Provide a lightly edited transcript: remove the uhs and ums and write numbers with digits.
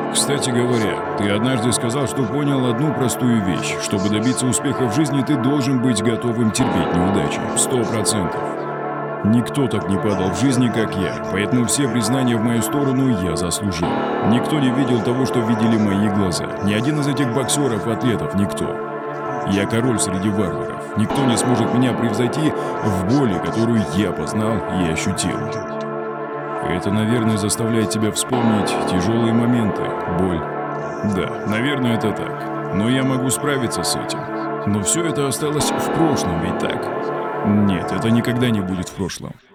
Кстати говоря, ты однажды сказал, что понял одну простую вещь. Чтобы добиться успеха в жизни, ты должен быть готовым терпеть неудачи. 100%. Никто так не падал в жизни, как я, поэтому все признания в мою сторону я заслужил. Никто не видел того, что видели мои глаза. Ни один из этих боксеров, атлетов, никто. Я король среди варваров. Никто не сможет меня превзойти в боли, которую я познал и ощутил. Это, наверное, заставляет тебя вспомнить тяжелые моменты, боль. Да, наверное, это так. Но я могу справиться с этим. Но все это осталось в прошлом, ведь так? Нет, это никогда не будет в прошлом.